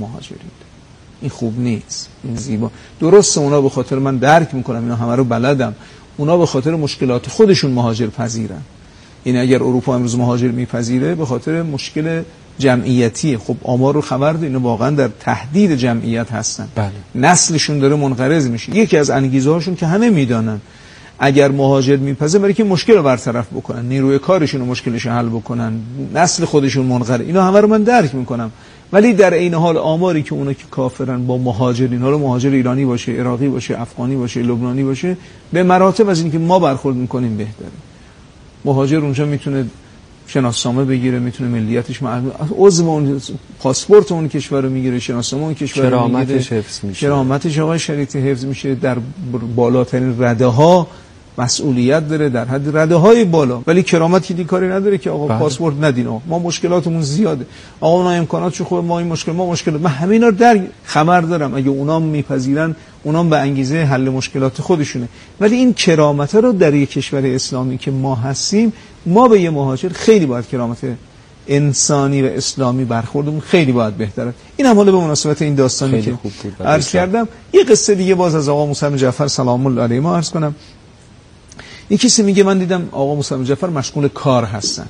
مهاجرین. این خوب نیست، این زیبا. درسته اونا به خاطر من درک میکنم، اینا همه رو بلدم، اونا به خاطر مشکلات خودشون مهاجر پذیرن. این اگر اروپا امروز مهاجر میپذیره به خاطر مشکل جمعیتی. خب آمار رو خبر دارید، اینا واقعا در تهدید جمعیت هستن. بله. نسلشون داره منقرض میشه. یکی از انگیزه هاشون که همه میدانن اگر مهاجر میپذیرن برای که مشکل رو برطرف بکنن، نیروی کارشون رو مشکلش حل بکنن، نسل خودشون منقرض. اینا همه رو من درک میکنم، ولی در عین حال آماری که اونا که کافرن با مهاجرین، حالا مهاجر ایرانی باشه، عراقی باشه، افغانی باشه، لبنانی باشه، به مراتب از اینکه ما برخورد میکنیم بهتره. مهاجر اونجا میتونه شناسنامه بگیره، میتونه ملیتش عضو اون پاسپورت اون کشور رو میگیره، شناسنامه اون کشور رو میگیره، کرامتش حفظ میشه، کرامتش آقای شریعتی حفظ میشه، در بالاترین رده ها مسئولیت داره، در حد رده های بالا، ولی کرامت که کاری نداره که آقا پاسپورت ندین، ما مشکلاتمون زیاده، آقا اونا امکاناتش خوبه، ما این مشکل، ما مشکل، من همینا رو در خبر دارم. اگه اونا میپذیرن، اونا به انگیزه حل مشکلات خودشونه، ولی این کرامت رو در یک کشور اسلامی که ما هستیم، ما به یه مهاجر خیلی باید کرامت انسانی و اسلامی برخوردمون خیلی باید بهتره. این هم حالا به مناسبت این داستانی که عرض کردم. یه قصه دیگه باز از آقا موسی بن جعفر سلام الله علیه ما عرض کنم. این کسی میگه من دیدم آقا موسی بن جعفر مشغول کار هستن.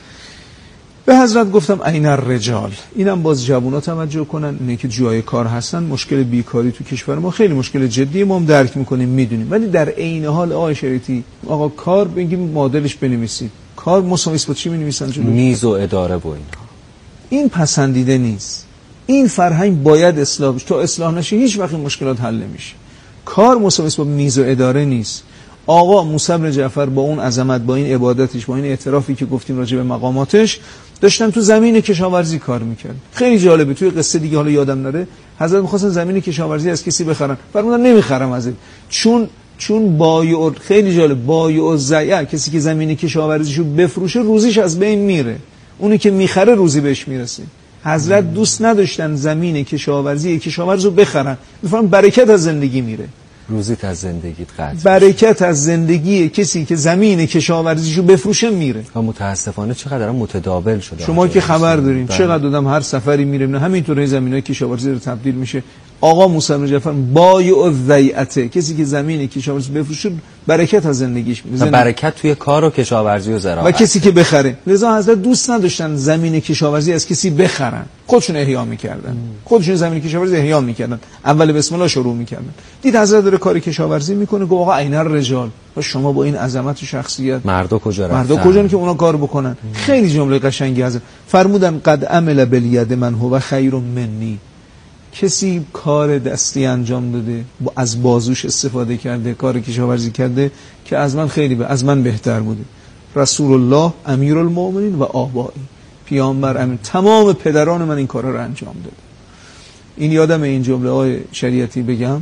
به حضرت گفتم این الرجال. اینم باز جوونا توجه کنن، اینه که جای کار هستن. مشکل بیکاری تو کشور ما خیلی مشکل جدیه، ما هم درک میکنیم، میدونیم، ولی در عین حال آقای شریعتی آقا کار بگیم معادلش بنویسید. کار مساوی با چی می‌نویسن جلوش؟ میز و اداره و اینها. این پسندیده نیست. این فرهنگ باید اصلاح بشه. تا اصلاح نشه هیچ وقت مشکلات حل نمیشه. کار مساوی با میز و اداره نیست. آقا موسی بن جعفر با اون عظمت، با این عبادتش، با این اعترافی که گفتیم راجع به مقاماتش، داشتن تو زمین کشاورزی کار میکرد. خیلی جالبه. توی قصه دیگه حالا یادم نره، حضرت می‌خواستن زمین کشاورزی از کسی بخرن. فرمودن نمیخرم ازت. چون بایع، خیلی جالب، بایع الزیع، کسی که زمین کشاورزیشو بفروشه روزیش از بین میره، اونی که میخره روزی بهش میرسه. حضرت دوست نداشتن زمین کشاورزو بخرن، میفهمن برکت از زندگی میره، روزیت از زندگیت قطع، برکت از زندگی کسی که زمین کشاورزیشو بفروشه میره. و متاسفانه چقدر متداول شده. شما که خبر دارین چقدر آدم هر سفری میره، نه همینطوره زمینای کشاورزی رو تبدیل میشه. آقا موسی بن جعفر بایع الزیعه، کسی که زمین کشاورزی بفروشه برکت از زندگیش میره، برکت توی کار و کشاورزی و زراعت، و کسی که بخره. لذا حضرت دوست نداشتن زمین کشاورزی از کسی بخرن، خودشون احیا میکردن، خودشون زمین کشاورزی احیا میکردن، اول بسم الله شروع میکردن. دید حضرت داره کار کشاورزی میکنه، گفت آقا این الرجال، شما با این عظمت و شخصیت مردا کجا رفتن؟ مردا کجان که اونا کار بکنن؟ خیلی جمله قشنگی حضرت فرمودن قد عمل بالید من هو خیر منی. کسی کار دستی انجام داده، از بازوش استفاده کرده، کار کشاورزی کرده که از من خیلی از من بهتر بوده. رسول الله امیرالمؤمنین و آبایی، پیامبر امین، تمام پدران من این کارا رو انجام داده. این یادم این جمله های شریعتی بگم.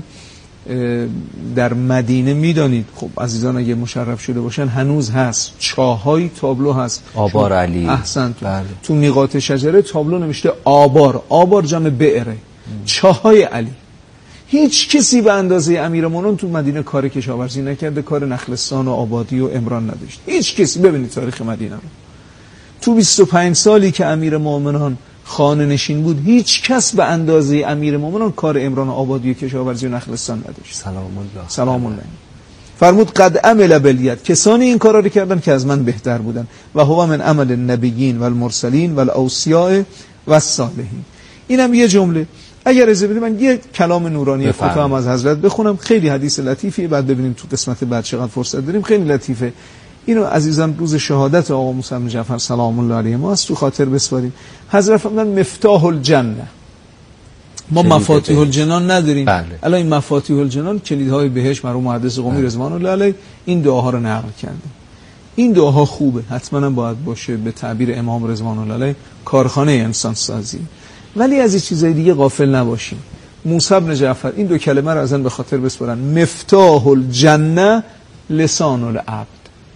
در مدینه میدانید خب عزیزان اگه مشرف شده باشن هنوز هست، چاهای تابلو هست، آبار علی. احسنت. بله. تو میقات شجره تابلو نوشته آبار جمع بئره، چاهای علی. هیچ کسی به اندازه امیرالمومنین تو مدینه کار کشاورزی نکرده، کار نخلستان و آبادی و عمران نداشت. هیچ کسی. ببینید تاریخ مدینه رو، تو 25 سالی که امیرالمومنین خانه نشین بود، هیچ کس به اندازه امیرالمومنین کار عمران و آبادی و کشاورزی و نخلستان نداشت. سلام الله. فرمود قد عمل بالید، کسانی این کارا رو کردن که از من بهتر بودن. و هو من عمل النبیین و المرسلین و الاوصیاء و الصالحین. اینم یه جمله. اگر اجازه بدید من یه کلام نورانی خودم هم از حضرت بخونم، خیلی حدیث لطیفی، بعد ببینیم تو قسمت بعد چقدر فرصت داریم. خیلی لطیفه. اینو عزیزان روز شهادت آقا موسی بن جعفر سلام الله علیه ما از تو خاطر بسپاریم. حضرت فرمودن مفتاح الجنه. ما مفاتیح الجنان نداریم. الان این مفاتیح الجنان، کلیدهای بهشت، مرحوم محدث قمی رضوان الله علیه این دعاها رو نقل کرده. این دعاها خوبه، حتما هم باید باشه، به تعبیر امام رضوان الله علیه کارخانه انسان سازی. ولی از این چیزای دیگه غافل نباشیم. موسی بن جعفر این دو کلمه رو ازن به خاطر بسپارن. مفتاح الجنه لسان العبد.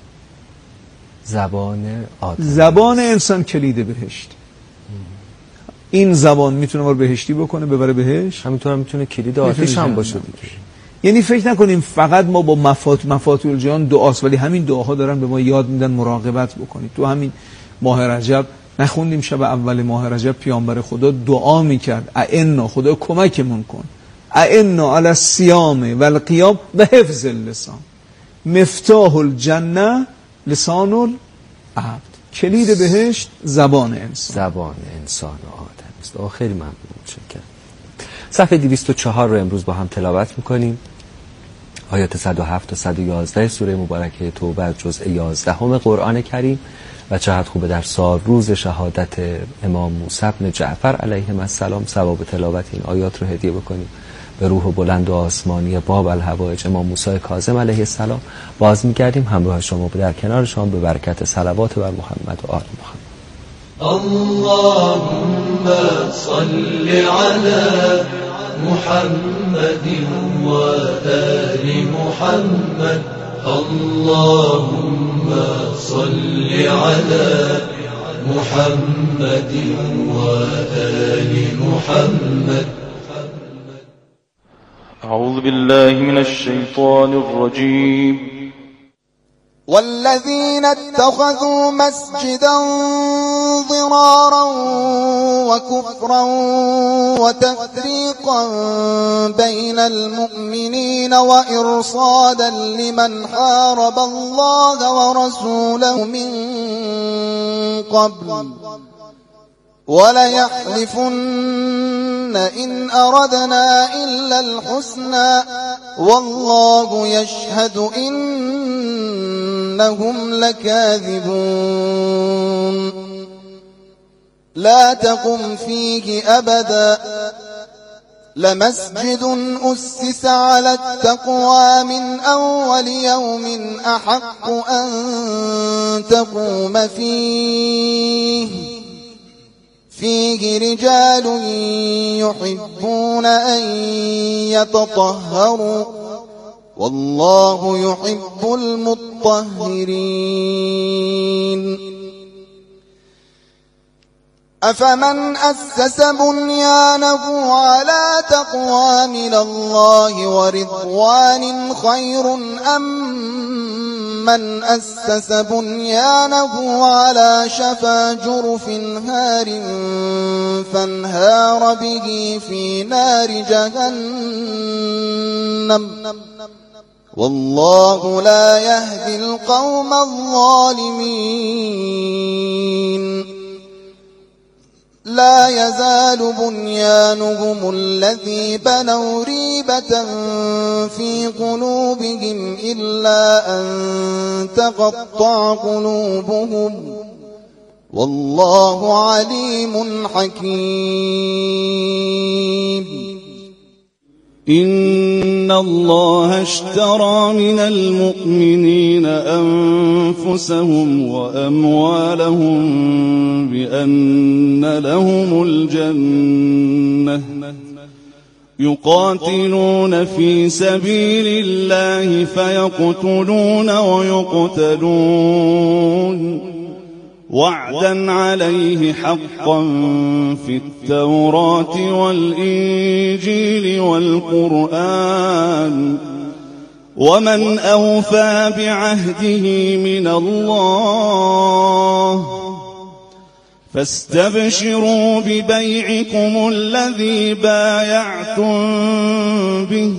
زبان انسان کلید بهشت. این زبان میتونه ما رو بهشتی بکنه، ببره بهشت، همینطور هم میتونه کلید آتش هم باشه دیگه. یعنی فکر نکنیم فقط ما با مفاتیح الجنان دعاست، ولی همین دعاها دارن به ما یاد میدن مراقبت بکنید. تو همین ماه رجب نخوندیم شب اول ماه رجب پیامبر خدا دعا میکرد اعنا، خدا کمکمون کن، اعنا علی الصیام و القیام و حفظ اللسان، مفتاح الجنه لسان العبد، کلید بهشت زبان انسان. زبان انسان و آدم است. خیلی ممنون، متشکرم. صفحه 204 رو امروز با هم تلاوت میکنیم. آیات 107 تا 111 سوره مبارکه توبه از جزء 11 قرآن کریم. و چقدر خوبه در سال روز شهادت امام موسی بن جعفر علیه السلام ثواب تلاوت این آیات رو هدیه بکنیم به روح بلند و آسمانی باب الحوائج امام موسی کاظم علیه السلام. باز می‌گردیم همراه شما در کنار شما به برکت صلوات بر محمد و آل محمد. اللهم صل على محمد و آل محمد. اللهم صل على محمد و آل محمد. أعوذ بالله من الشيطان الرجيم. والذين اتخذوا مسجدا ضرارا وكفرا وتفريقا بين المؤمنين وإرصادا لمن حارب الله ورسوله من قبل وليحلفن إن أردنا إلا الحسنى والله يشهد إنهم لكاذبون. لا تقم فيه أبدا لمسجد أسس على التقوى من أول يوم أحق أن تقوم فيه رجال يحبون أن يتطهروا والله يحب المطهرين. أفمن أسس بنيانه على تقوى من الله ورضوان خير أم من أسس بنيانه على شفا جرف هار فانهار به في نار جهنم والله لا يهدي القوم الظالمين. لا يزال بنيانهم الذي بنوا ريبة في قلوبهم إلا أن تقطع قلوبهم والله عليم حكيم. إن الله اشترى من المؤمنين أنفسهم وأموالهم بأن لهم الجنة يقاتلون في سبيل الله فيقتلون ويقتلون وعدا عليه حقا في التوراة والإنجيل والقرآن ومن أوفى بعهده من الله فاستبشروا ببيعكم الذي بايعتم به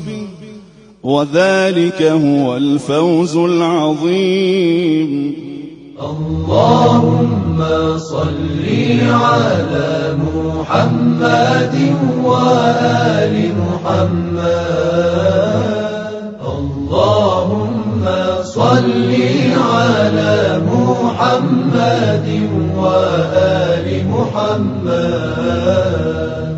وذلك هو الفوز العظيم. اللهم صل على محمد وآل محمد. اللهم صل على محمد وآل محمد.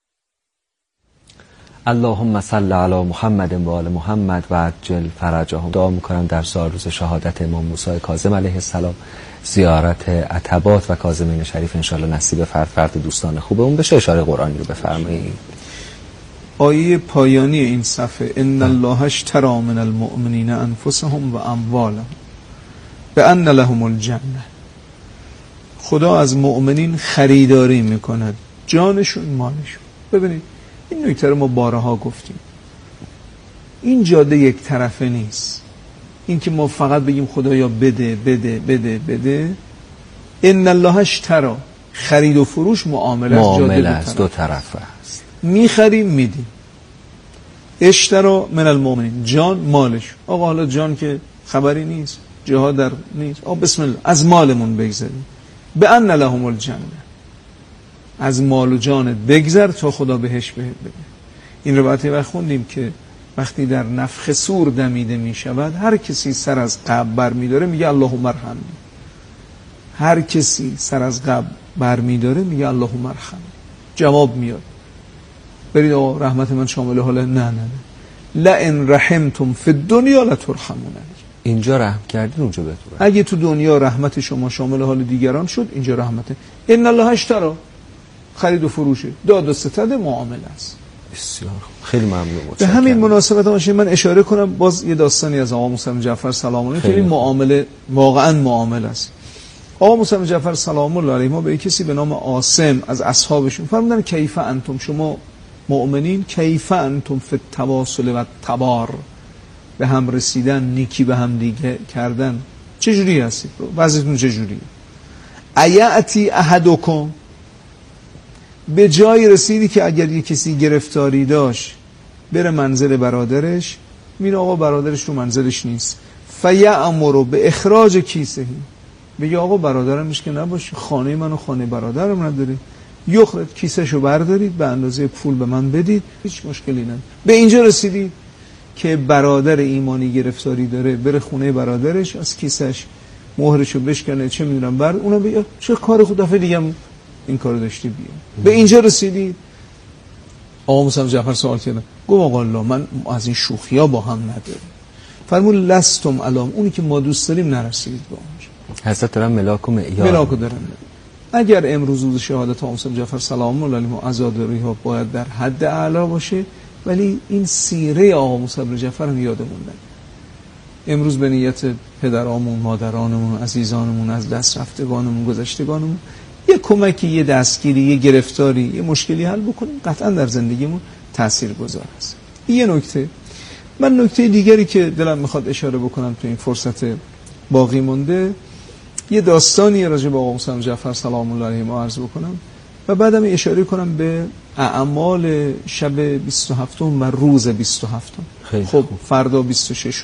اللهم صل علی محمد و آل محمد و عجل فرجهم. دعا میکنم در سال روز شهادت امام موسی کاظم علیه السلام زیارت عتبات و کاظمین شریف انشالله نصیب فرد دوستان خوبه اون بشه. اشاره قرآنی رو بفرمایید. آیه پایانی این صفحه ان الله اشتری من المؤمنین انفسهم و اموالهم بأن لهم الجنه. خدا از مؤمنین خریداری میکند، جانشون مالشون. ببینید این نکته رو ما بارها گفتیم، این جاده یک طرفه نیست. این که ما فقط بگیم خدایا بده بده بده بده. ان الله اشتری، خرید و فروش معامله است، دو طرفه است. میخریم میدیم. اشترا من المؤمنین، جان مالش. آقا حالا جان که خبری نیست، جهاد در نیست، آقا بسم الله از مالمون بگذریم. به ان لهم الجنه، از مال و جانت بگذر تا خدا بهش بده. این رو وقتی وقت خوندیم که وقتی در نفخ صور دمیده می شود، هر کسی سر از قبر بر می داره میگه اللهم ارحمنی. هر کسی سر از قبر بر می داره میگه اللهم ارحمنی. جواب میاد برید آقا رحمت من شامل حاله. نه لئن رحمتم فی الدنیا لترحمون. اینجا رحم کردین اونجا بهتون. اگه تو دنیا رحمت شما شامل حال دیگران شد، اینجا رحمته. ان الله اشتری، خرید و فروشه، داد و ستد معامله است. بسیار خیلی ممنون. به همین مناسبت باشه من اشاره کنم باز یه داستانی از آقا موسی جعفر سلام الله علیه که این معامله واقعا معامله است. آقا موسی جعفر سلام الله علیه ما به کسی به نام عاصم از اصحابشون فرمودن کیف انتم، شما مؤمنین، کیف انتم فی التواصل و التبار، به هم رسیدن، نیکی به هم دیگه کردن چجوری هستید؟ وضعیتون چجوریه؟ ایاتی احدکم، به جایی رسیدی که اگر یک کسی گرفتاری داشت بره منزل برادرش، میره آقا برادرش رو منزلش نیست، فیأمر به اخراج کیسه، بگه آقا برادرمش که نباشه، خانه من و خانه برادرم نداره، یخرج کیسهشو بردارید به اندازه پول به من بدید، هیچ مشکلی نداره. به اینجا رسیدی که برادر ایمانی گرفتاری داره، بره خونه برادرش از کیسش مهرشو بشکنه، چه میدونم بعد اونا بگه چه کار خود دفعه دیگه این کارو داشتی بیا. به اینجا رسیدی. آقا موسی جعفر سوال کردن، گفت آقا الله من از این شوخی‌ها با هم نداریم. فرمود لستم علام، اونی که ما دوست داریم نرسیدید با اونجا. حضرت دارن ملاک و معیار. ملاکو دارن. اگر امروز روز شهادت آقا موسی جعفر سلام الله علیه عزاداری ها باید در حد اعلا باشه، ولی این سیره آقا موسی جعفر هم یادمون نره. امروز به نیت پدرامون، مادرانمون، عزیزانمون، از دست رفتگانمون، گذشتگانمون یه کمکی، یه دستگیری، یه گرفتاری، یه مشکلی حل بکنیم، قطعا در زندگیمون تاثیرگذار است. یه نکته. من نکته دیگری که دلم میخواد اشاره بکنم تو این فرصت باقی مونده، یه داستانی راجع به آقا موسی جعفر سلام الله علیه ما عرض بکنم و بعدم اشاره کنم به اعمال شب 27 و روز 27. خب فردا 26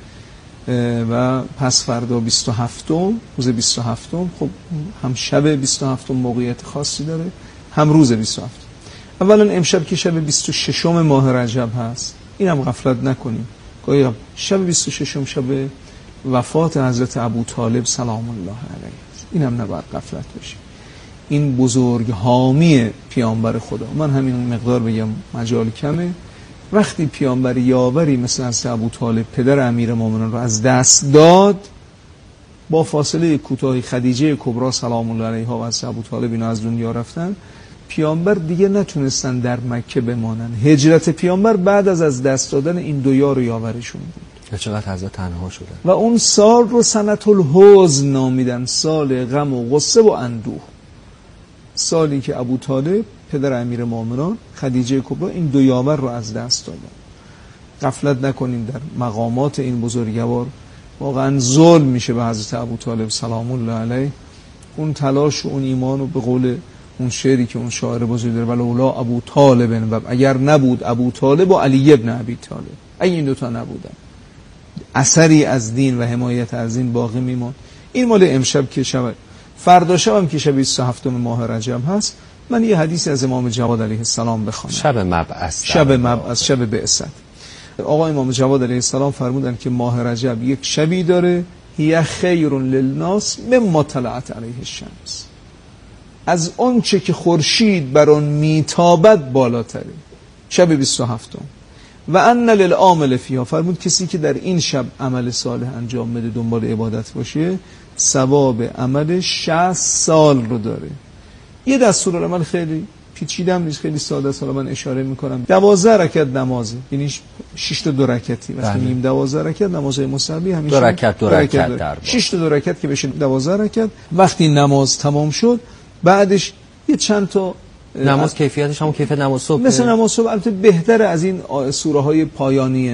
و پس فردا 27 روز 27. خب هم شب 27 موقعیت خاصی داره، هم روز 27. اولا امشب که شب 26 ماه رجب هست، اینم غفلت نکنیم. گاهی شب 26 شب وفات حضرت ابو طالب سلام الله علیه، اینم نباید غفلت بشه. این بزرگ حامی پیامبر خدا. من همین مقدار بگم مجال کمه. وقتی پیامبر یاوری مثل حضرت ابو طالب پدر امیر مومنان رو از دست داد، با فاصله کوتاهی خدیجه کبرا سلام الله علیها و حضرت ابو طالب اینا از دنیا رفتن، پیامبر دیگه نتونستن در مکه بمانن. هجرت پیامبر بعد از دست دادن این دو یار و یاورشون بود. چقدر حضرت تنها شدن. و اون سال رو سنت الحزن نامیدن، سال غم و غصه و اندوه. سالی که ابو طالب پدر امیر مومنان، خدیجه کبرا این دو یاور رو از دست دادن. غفلت نکنیم در مقامات این بزرگوار واقعا ظلم میشه به حضرت ابو طالب سلام الله علیه. اون تلاش و اون ایمان و به قول اون شعری که اون شاعر بزرگ داره، ولولا ابو طالب، و اگر نبود ابو طالب و علی ابن ابی طالب، اگه این دوتا نبودن اثری از دین و حمایت از دین باقی میمون. این مال امشب که شب، فردا شب هم که شب 27 ماه رجب هست، من یه حدیث از امام جواد علیه السلام بخوانم. شب مبعث، شب بعثت. آقا امام جواد علیه السلام فرمودن که ماه رجب یک شبی داره، هی خیر للناس مما طلعت علیه الشمس، از اون چه که خورشید بر اون میتابد بالاتره. شب 27. و ان للعامل فیها، فرمود کسی که در این شب عمل صالح انجام بده، دنبال عبادت باشه، ثواب عمل 60 سال رو داره. یه دستورالعمل خیلی پیچیده هم نیست، خیلی ساده است. من اشاره میکنم 12 رکعت نمازه، یعنی 6 تا 2 رکعتی. وقتی میگیم 12 رکعت نمازهای مصحبی همیشه 2 رکعت در 6 تا 2 رکعت که بشه 12 رکعت. وقتی نماز تمام شد بعدش یه چند تا نماز کیفیتش همون کیفیت نماز صبح، مثل نماز صبح، البته بهتره از این سوره های پایانیه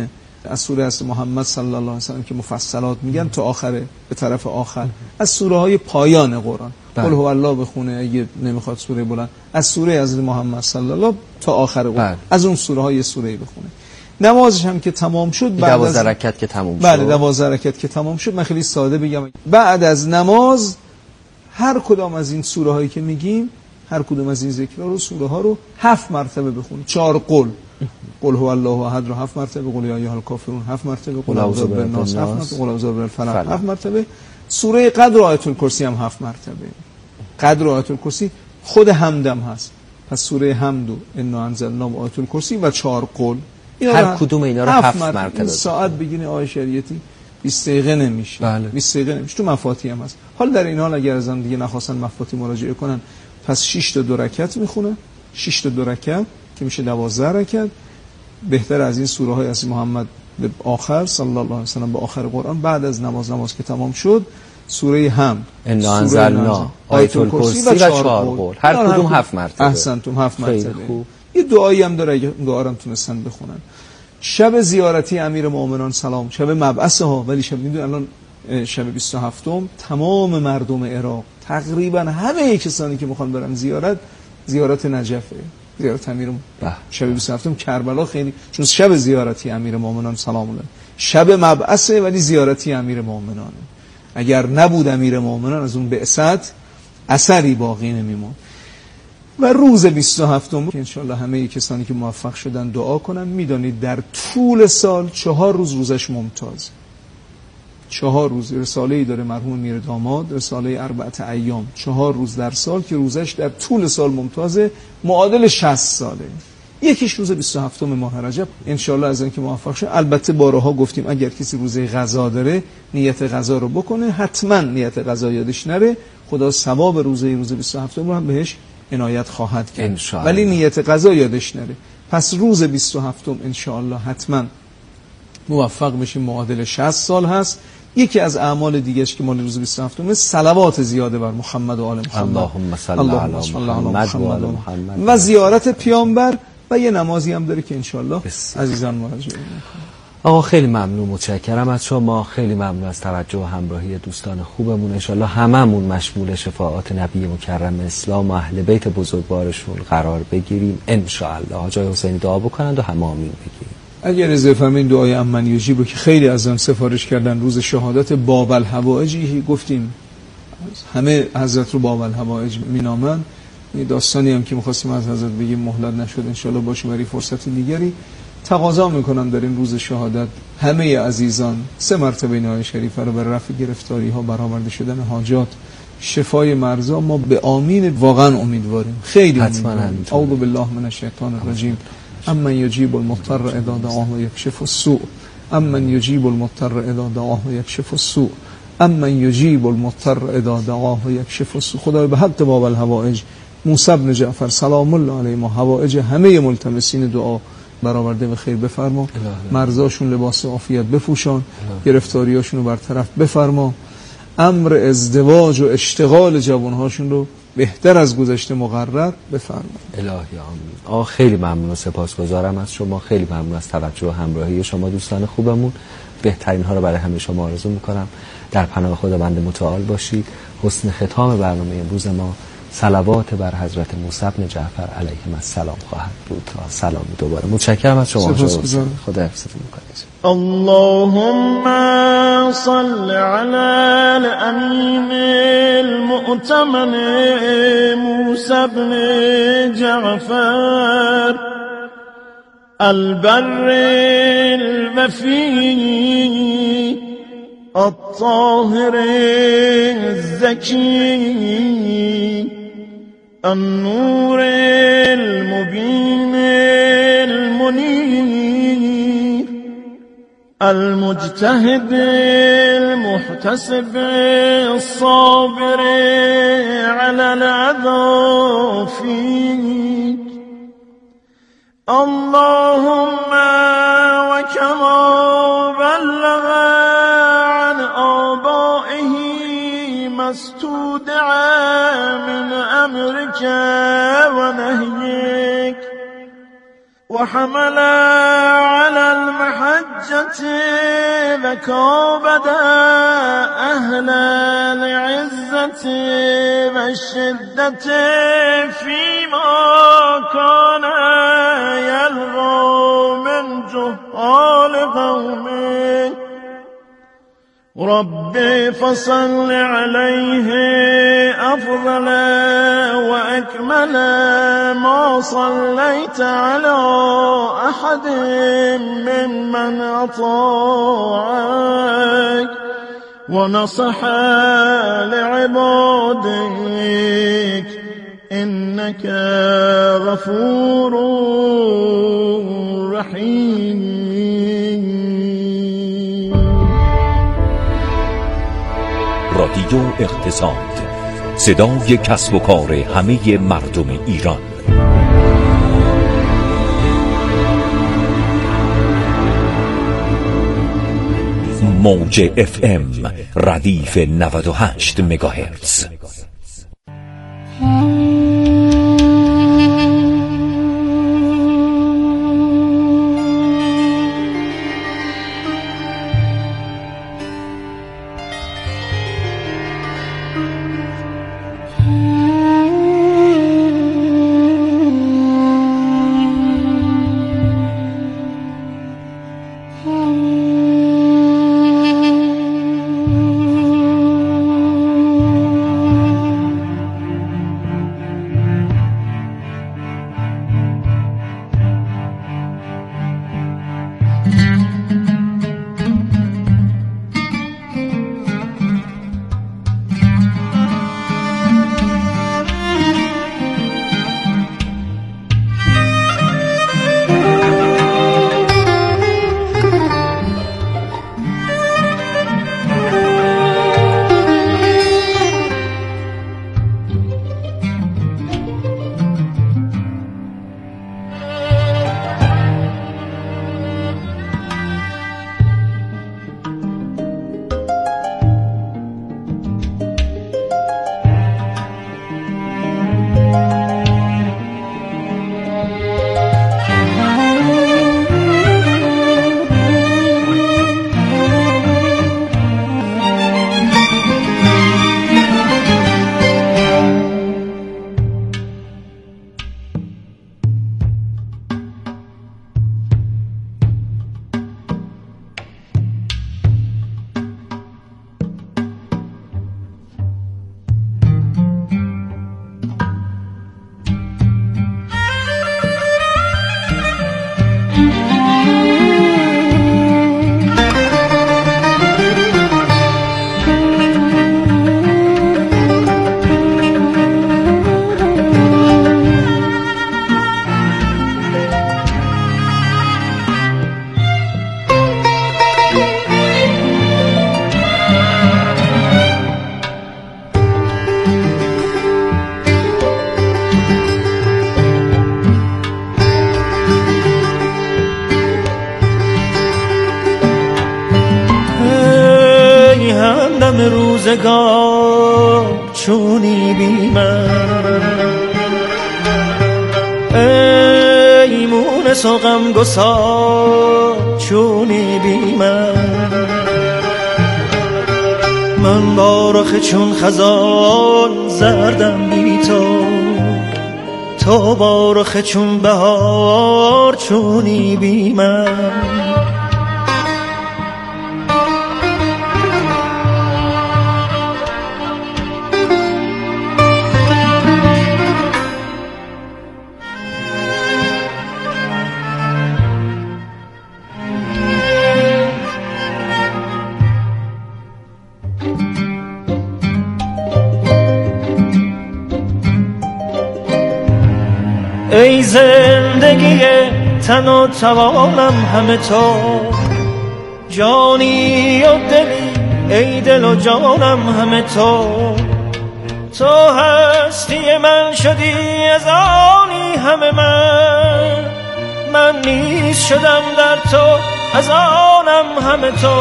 از سوره از محمد صلی الله علیه و سلم که مفصلات میگن تا آخره، به طرف آخر، از سوره های پایان قرآن، قل هو الله بخونه اگه نمیخواد سوره بلند، از سوره از محمد صلی الله تا آخر قرآن، از اون سوره های سوره بخونه. نمازش هم که تمام شد، بعد 12 رکعت که تمام شد، بله 12 رکعت که تمام شد، من خیلی ساده بگم، بعد از نماز هر کدام از این سوره هایی که میگیم، هر کدوم از این ذکرها رو، سوره ها رو 7 مرتبه بخونید. 4 قل هو الله احد رو 7 مرتبه، قل یا ایها الکافرون 7 مرتبه، قل اعوذ برب الناس 7 مرتبه، قل اعوذ برب الفلق 7 مرتبه، سوره قدر و آیت الکرسی هم 7 مرتبه. قدر و آیت الکرسی خود حمدم هست، پس سوره حمد و انا انزلنا و آیت الکرسی و 4 قل، هر کدوم اینا رو 7 مرتبه. ساعت بگین آیه شریعتی 20 دقیقه نمیشه. بله. 20 دقیقه نمیشه. تو مفاتیح هم هست. حالا در این حال اگر از هم دیگه نخواستن مفاتیح مراجعه کنن، پس 6 تا 2 رکعت میخونه، 6 تا 2 رکعت که میشه 12 رکعت. بهتر از این سوره های از محمد به آخر صلی الله علیه و سلم به آخر قرآن، بعد از نماز که تمام شد، سوره حمد، انا انزلنا، آیت الکرسی و 4 قول، هر کدوم 7 مرتبه. احسنتم، 7 مرتبه. یه دعایی هم داره اگه دعارم تونستن بخونن. شب زیارتی امیر مومنان سلام، شب مبعث ها، ولی شب میدون الان شب 27م تمام مردم عراق تقریبا همه کسانی که میخوان برن زیارت نجفه، زیارت امیر شب 27م کربلا، خیلی چون شب زیارتی امیر مومنان سلام الله، شب مبعثه ولی زیارتی امیر مومنانه. اگر نبود امیر مومنان از اون بعثت اثری باقی نمیمون. و روز 27م که انشالله همه کسانی که موفق شدن دعا کنن، میدانید در طول سال 4 روز روزش ممتاز، 4 روز رساله‌ای داره مرحوم میر داماد، رساله 4 ایام، 4 روز در سال که روزش در طول سال ممتازه، معادل 60 ساله. یکیش روز 27م ماه رجب انشالله از اینکه موفق شه. البته بارها گفتیم اگر کسی روزه غذا داره نیت غذا رو بکنه، حتما نیت غذا یادش نره، خدا ثواب روز 27م رو هم بهش عنایت خواهد کرد، ولی نیت غذا یادش نره. پس روز 27م انشاءالله حتما موفق بشیم، معادل 60 سال هست. یکی از اعمال دیگه‌اش که مال روز 27م صلوات زیاده بر محمد و آل محمد، اللهم صل علی محمد و آل محمد، و زیارت پیامبر، و یه نمازی هم داره که انشاءالله عزیزان مراجعه می‌کنه. آقا خیلی ممنون، متشکرم از شما، خیلی ممنون از توجه و همراهی دوستان خوبمون. انشالله هممون مشمول شفاعات نبی مکرم اسلام و اهل بیت بزرگوارشون قرار بگیریم انشالله. حاجی حسینی دعا بکنند و همه آمین بگیم. اگر از فرمین دعای امن یجیبو که خیلی از آن سفارش کردن، روز شهادت باب الحوائجی گفتیم، همه حضرت رو باب الحوائج مینامن. داستانی هم که می‌خواستیم از حضرت بگیم مهلت نشد، انشالله باشه برای فرصت دیگری. تقاضا میکنم در این روز شهادت همه عزیزان 3 مرتبه این آیه شریفه رو برای رفع گرفتاری ها، برآورده شدن حاجات، شفای مرضا ما به آمین واقعا امیدواریم، خیلی امیدواریم. اعوذ بالله من الشیطان الرجیم. امن یجیب المضطر اذا دعاه و یکشف السوء، امن یجیب المضطر اذا دعاه و یکشف السوء، امن یجیب المضطر اذا دعاه و یکشف السوء. خدای به حق باب الحوائج موسی بن جعفر سلام الله علیه ما حوائج همه ملتمسین دعا برآورده به خیر بفرما، مرزاشون لباس عافیت بپوشان، گرفتاریاشون رو برطرف بفرما، امر ازدواج و اشتغال جوانهاشون رو بهتر از گذشته مقرر بفرما. الهی آمین. آقا خیلی ممنون و سپاسگزارم از شما، خیلی ممنون از توجه و همراهی شما دوستان خوبمون. بهترین ها رو برای همه شما آرزو میکنم. در پناه خداوند متعال باشید. حسن ختام برنامه امروز ما صلوات بر حضرت موسی بن جعفر علیهم السلام خواهد بود. تا سلام دوباره. متشکرم از شما. خدا حفظتون کنه. اللهم صل على الامين المؤتمن موسى بن جعفر البر الوفي الطاهر الزكي النور المبين المنير المجتهد المحتسب الصابر على الأذى فيك. اللهم وكما بلغ عن آبائه ما استودع من أمرك ونهيك وحمل على المحجة وكابد أهل العزة والشدة فيما كان يلغى من جهال قومه ربي فصل عليه أفضل وأكمل ما صليت على أحد ممن أطاعك ونصح لعبادك إنك غفور رحيم. رادیو اقتصاد، صدای کسب و کار همه مردم ایران. موج FM ردیف 98 مگاهرتز. روزگار چونی بی من، ای مونس و غمگسار چونی بی من با رخ چون خزان زردم بی تو با رخ چون بهار چونی بی من. ای زندگی تن و توانم همه تو، جانی و دلی ای دل و جانم همه تو هستی من شدی از آنی همه من نیز شدم در تو از آنم همه تو.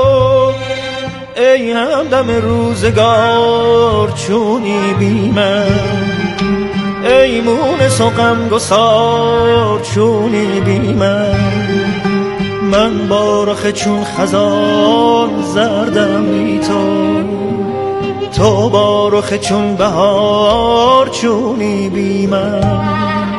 ای همدم روزگار چونی بی من، ای مونس و غمگسار چونی بی من بارخ چون خزان زردم بی تو بارخ چون بهار چونی بی من.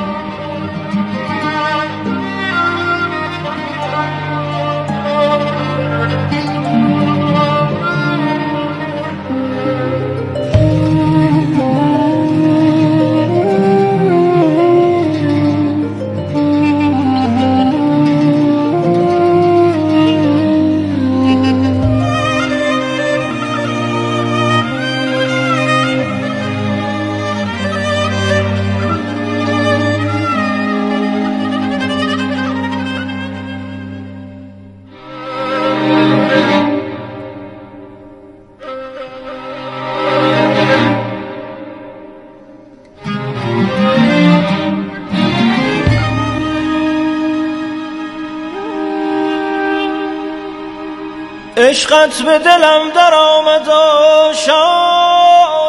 عشقت به دلم در آمد و شاد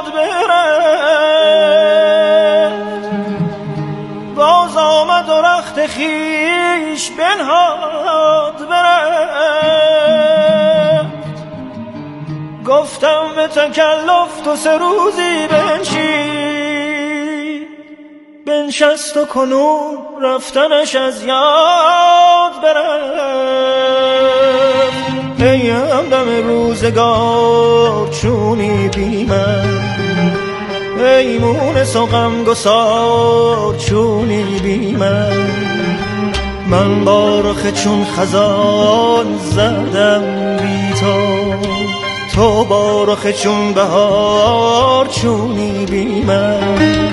برفت، باز آمد و رخت خیش بنهاد برفت. گفتم به تکلف تو 3 روزی بنشست و کنون رفتنش از یاد برفت. ای همدم روزگار چونی بی من، ای مونس و غمگسار چونی بی من بارخ چون خزان زدم بی تو بارخ چون بهار چونی بی من.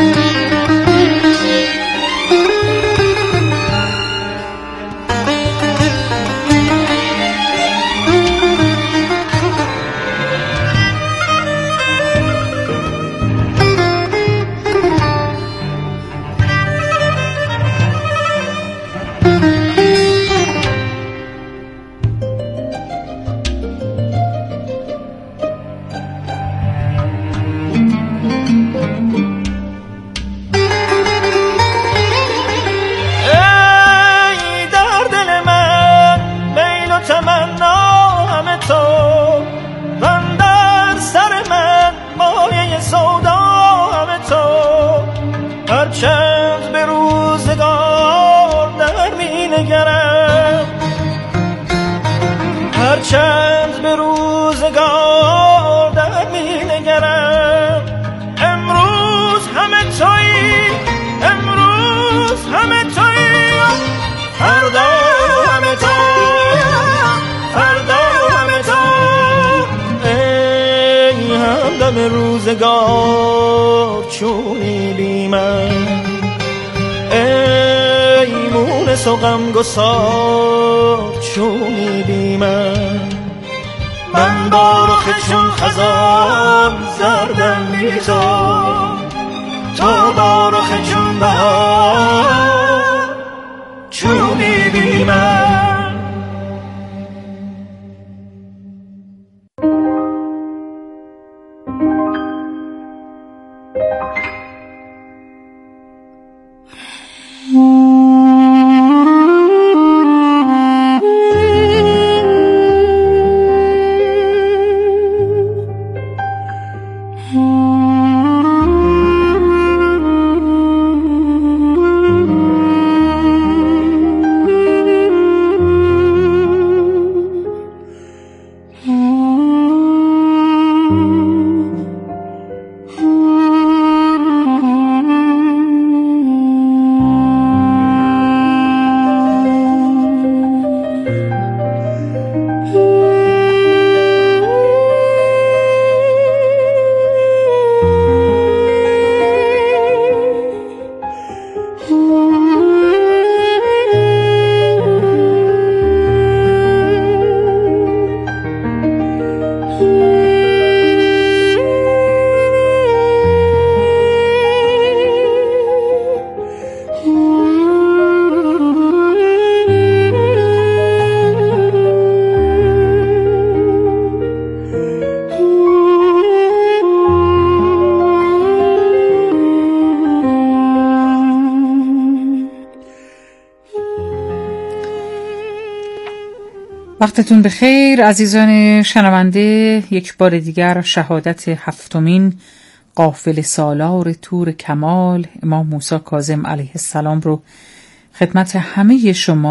هرچند به روزگار در می نگرم، هرچند به روزگار در می نگرم، امروز همه تویی، امروز همه تویی، فردا همه تو، فردا همه تو. ای همدم روزگار چونی بی من، ای مونس و غمگسار چونی بی من بارخ چون خزان زردم بی تو بارخ چون بهار چونی بی من. وقتتون بخیر عزیزان شنونده. یک بار دیگر شهادت هفتمین قافله سالار طور کمال امام موسی کاظم علیه السلام رو خدمت همه شما